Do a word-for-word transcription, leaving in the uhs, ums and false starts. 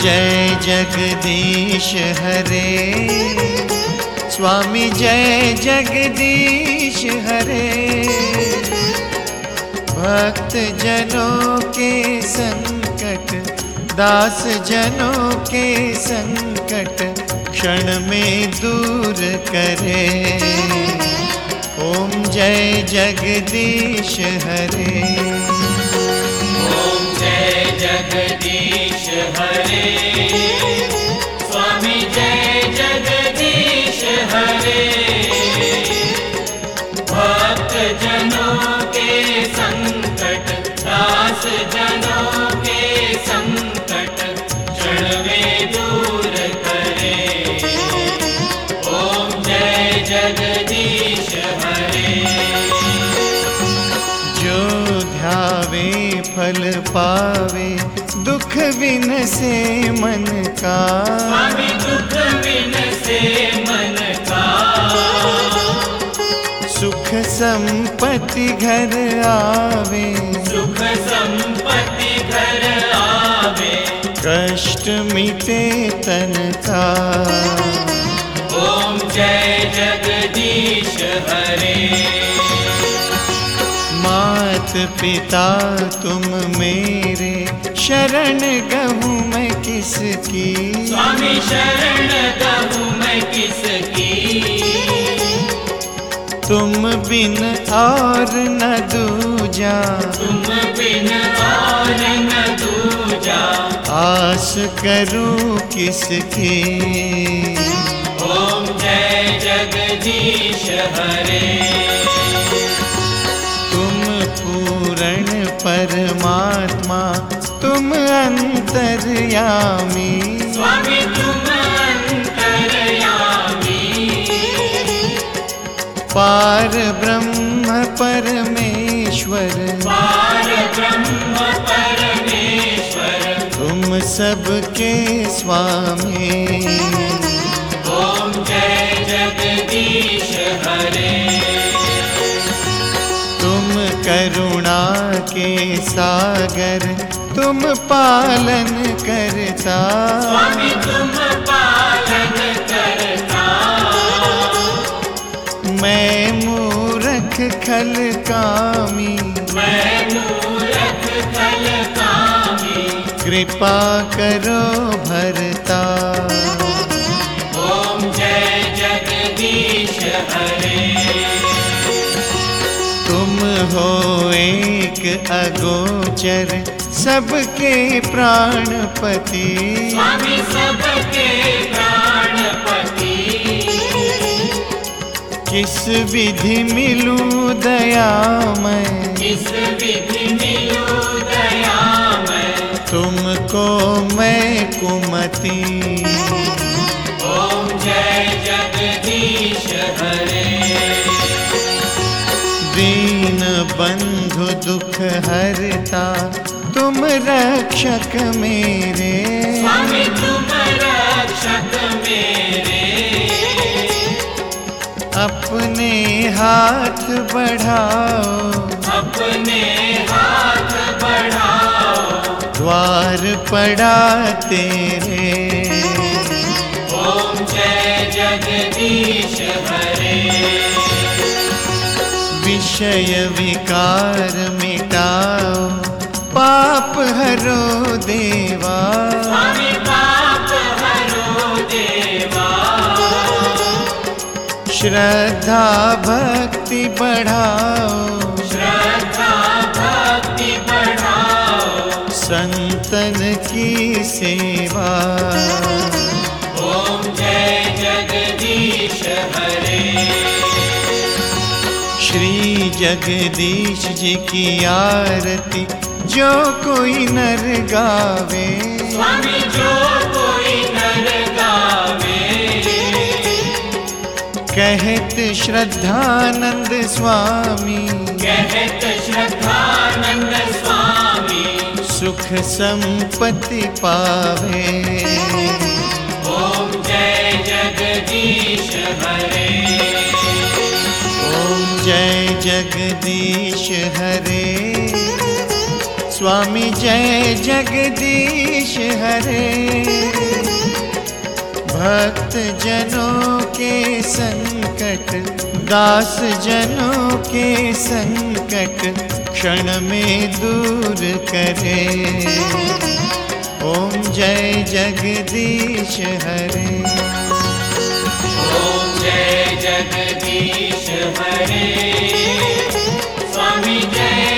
जय जगदीश हरे, स्वामी जय जगदीश हरे। भक्त जनों के संकट, दास जनों के संकट क्षण में दूर करे। ओम जय जगदीश हरे। ओम जय जगदीश हरे, स्वामी जय जगदीश हरे। भक्त जनों के संकट, दास जनों के संकट क्षण में दूर करे। ओम जय जगदीश हरे। जो ध्यावे फल पावे, दुख बिन से मन का। स्वामी दुख बिन से मन का। सुख संपत्ति घर आवे, सुख संपत्ति घर आवे। कष्ट मिटे तन का। ओम जय जगदीश हरे। मात पिता तुम मेरे, शरण गहूँ मैं किसकी। स्वामी शरण गहूँ मैं किसकी। तुम बिन और न दूजा, तुम बिन और न दूजा। आस करूं किसकी। ओम जय जगदीश हरे। तुम पूर्ण परमात्मा, तुम अंतर्यामी। स्वामी तुम अंतर्यामी। पार ब्रह्म परमेश्वर, पार ब्रह्म परमेश्वर। तुम सबके स्वामी। ओम जय जगदीश हरे। तुम करुणा के सागर, तुम पालन करता। स्वामी तुम पालन करता। मैं मूर्ख खल कामी, मैं मूर्ख खल कामी। कृपा करो भरता। ओम जय जगदीश हरे। तुम हो एक अगोचर, सबके प्राणपति। स्वामी सबके प्राणपति। किस विधि मिलूं दयामय, किस विधि मिलूं दयामय। तुमको मैं कुमति। ओम जय जगदीश हरे। दीन बंधु दुख हरता, तुम रक्षक मेरे। स्वामी तुम रक्षक मेरे। अपने हाथ बढ़ाओ, अपने हाथ बढ़ाओ। द्वार पड़ा तेरे। ओम जय जगदीश हरे। विषय विकार मिटाओ, पाप हरो देवा। स्वामी पाप हरो देवा। श्रद्धा भक्ति बढ़ाओ, श्रद्धा भक्ति बढ़ाओ। संतन की सेवा। ओम जय जगदीश हरे। श्री जगदीश जी की आरती जो कोई नर गावे। स्वामी जो कोई नर गावे। कहत श्रद्धानंद स्वामी, कहत श्रद्धानंद स्वामी। सुख संपत्ति पावे। ओम जय जगदीश हरे। ओम जय जगदीश हरे, स्वामी जय जगदीश हरे। भक्त जनों के संकट, दास जनों के संकट क्षण में दूर करे। ओम जय जगदीश हरे। ओम जय जगदीश हरे। स्वामी जय